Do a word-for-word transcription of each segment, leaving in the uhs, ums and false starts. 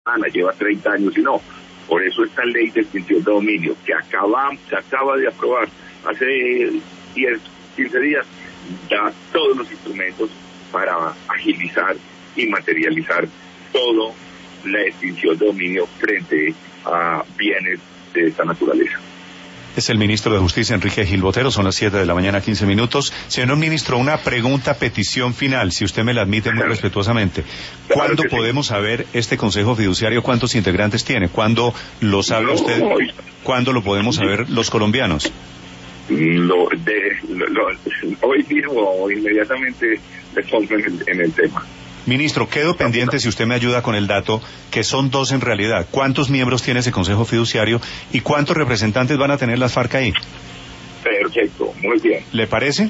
semana, lleva treinta años y no. Por eso esta ley de extinción de dominio que acaba, se acaba de aprobar hace diez, quince días, da todos los instrumentos para agilizar y materializar todo la extinción de dominio frente a bienes de esta naturaleza. Es el ministro de Justicia, Enrique Gil Botero. Son las siete de la mañana, quince minutos. Señor ministro, una pregunta, petición final, si usted me la admite muy claro. respetuosamente. ¿Cuándo claro podemos sí. saber este Consejo Fiduciario cuántos integrantes tiene? ¿Cuándo lo sabe no, usted? No, ¿Cuándo lo podemos saber los colombianos? Lo de, lo, lo, hoy mismo o inmediatamente le pongo en el, en el tema. Ministro, quedo pendiente si usted me ayuda con el dato, que son dos en realidad. ¿Cuántos miembros tiene ese Consejo Fiduciario y cuántos representantes van a tener las FARC ahí? Perfecto, muy bien. ¿Le parece?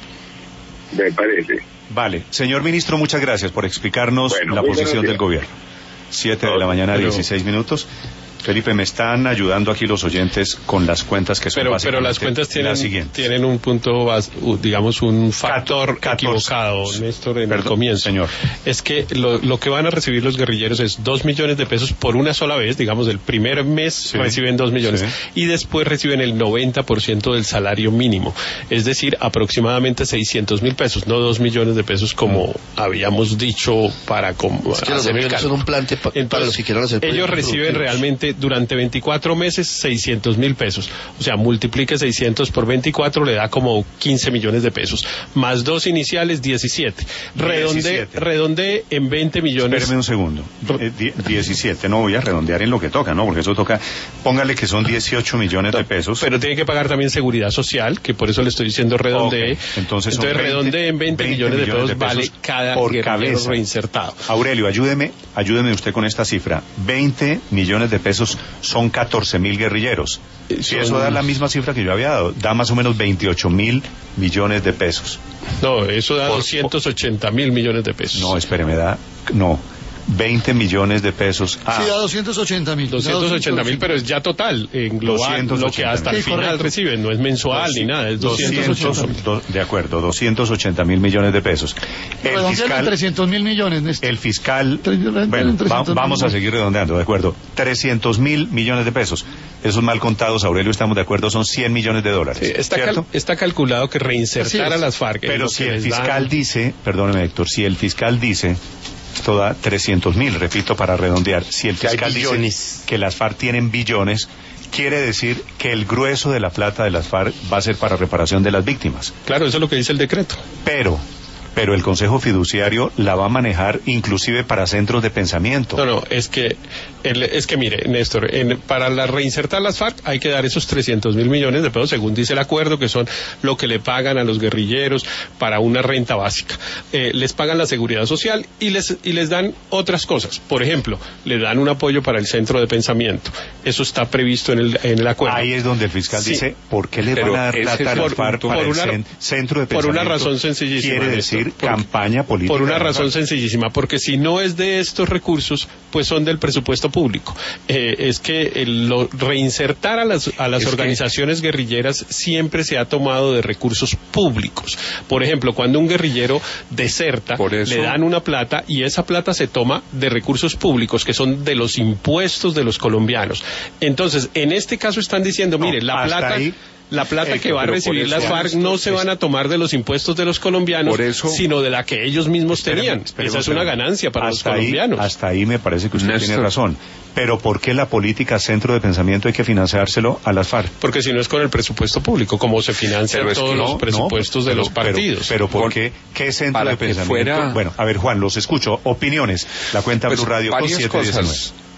Me parece. Vale. Señor ministro, muchas gracias por explicarnos bueno, la posición del gobierno. Siete de la mañana, pero... dieciséis minutos. Felipe, me están ayudando aquí los oyentes con las cuentas que son pero, básicamente pero las cuentas tienen, tienen un punto, digamos, un factor catorce, equivocado, Néstor, en Perdón, el comienzo. Señor. Es que lo, lo que van a recibir los guerrilleros es dos millones de pesos por una sola vez, digamos, el primer mes sí, reciben dos millones sí. y después reciben el noventa por ciento del salario mínimo, es decir, aproximadamente seiscientos mil pesos, no dos millones de pesos como mm. habíamos dicho para como, es que los millones son un plan pa, Entonces, para los que quieran hacer ellos reciben realmente durante veinticuatro meses seiscientos mil pesos, o sea, multiplique seiscientos por veinticuatro, le da como quince millones de pesos, más dos iniciales, diecisiete. Redonde, redonde en veinte millones. Espéreme un segundo. Eh, diecisiete, no voy a redondear en lo que toca, ¿no? Porque eso toca, póngale que son dieciocho millones de pesos. Pero tiene que pagar también seguridad social, que por eso le estoy diciendo redondee. Okay. Entonces, Entonces redondee en veinte, veinte millones, millones de pesos, de pesos vale cada por guerrillero cabeza. Reinsertado. Aurelio, ayúdeme, ayúdeme usted con esta cifra. veinte millones de pesos son catorce mil guerrilleros. Si son... eso da la misma cifra que yo había dado, da más o menos veintiocho mil millones de pesos. No, eso da por, doscientos ochenta mil millones de pesos. No, espere, me da, no, veinte millones de pesos. Ah. Sí, da doscientos ochenta mil. doscientos ochenta mil, pero es ya total, en global, lo que hasta el final correcto. Reciben, no es mensual ni nada, es doscientos ochenta mil. De acuerdo, doscientos ochenta mil millones de pesos. El fiscal, trescientos mil millones. Néstor. El fiscal, bueno, va, vamos a seguir redondeando, de acuerdo, trescientos mil millones de pesos. Esos mal contados, Aurelio, estamos de acuerdo, son cien millones de dólares. Sí, está, cal, está calculado que reinsertar a las FARC. Pero si el fiscal dan... dice, perdóneme Héctor, si el fiscal dice... Esto da trescientos mil, repito, para redondear. Si el fiscal dice que las FARC tienen billones, quiere decir que el grueso de la plata de las FARC va a ser para reparación de las víctimas. Claro, eso es lo que dice el decreto. Pero... pero el Consejo Fiduciario la va a manejar inclusive para centros de pensamiento. No, no, es que, el, es que mire, Néstor, en, para la reinsertar las FARC hay que dar esos trescientos mil millones de pesos, según dice el acuerdo, que son lo que le pagan a los guerrilleros para una renta básica. Eh, les pagan la seguridad social y les, y les dan otras cosas. Por ejemplo, le dan un apoyo para el centro de pensamiento. Eso está previsto en el, en el acuerdo. Ahí es donde el fiscal sí. dice, ¿por qué le van a dar plata a las FARC para una, el centro de pensamiento? Por una razón sencillísima. Quiere decir Por, campaña política. Por una razón sencillísima, porque si no es de estos recursos, pues son del presupuesto público. Eh, es que el, lo, reinsertar a las, a las es organizaciones que... guerrilleras siempre se ha tomado de recursos públicos. Por ejemplo, cuando un guerrillero deserta, eso... le dan una plata y esa plata se toma de recursos públicos, que son de los impuestos de los colombianos. Entonces, en este caso están diciendo, mire, no, la plata... Ahí... La plata que va a recibir las FARC no se van a tomar de los impuestos de los colombianos, eso, sino de la que ellos mismos tenían. Esa es una ganancia para los colombianos. Ahí, hasta ahí me parece que usted Néstor. tiene razón. Pero ¿por qué la política centro de pensamiento hay que financiárselo a las FARC? Porque si no es con el presupuesto público, como se financian todos que no, los presupuestos no, pero, de los partidos. Pero, pero ¿por qué? ¿Qué centro para de pensamiento? Fuera... Bueno, a ver, Juan, los escucho. Opiniones. La cuenta pues, Blue Radio con siete diecinueve.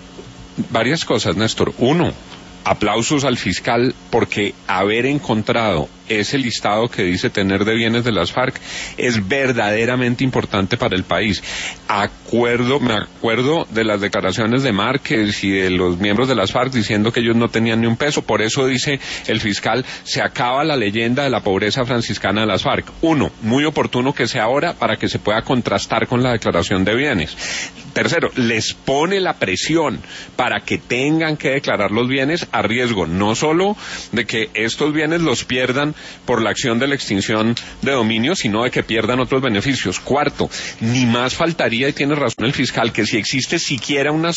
Varias cosas, Néstor. Uno, aplausos al fiscal porque haber encontrado ese listado que dice tener de bienes de las FARC es verdaderamente importante para el país. Acuerdo, me acuerdo de las declaraciones de Márquez y de los miembros de las FARC diciendo que ellos no tenían ni un peso. Por eso dice el fiscal, se acaba la leyenda de la pobreza franciscana de las FARC. Uno, muy oportuno que sea ahora para que se pueda contrastar con la declaración de bienes. Tercero, les pone la presión para que tengan que declarar los bienes a riesgo, no solo de que estos bienes los pierdan por la acción de la extinción de dominio, sino de que pierdan otros beneficios. Cuarto, ni más faltaría, y tiene razón el fiscal, que si existe siquiera una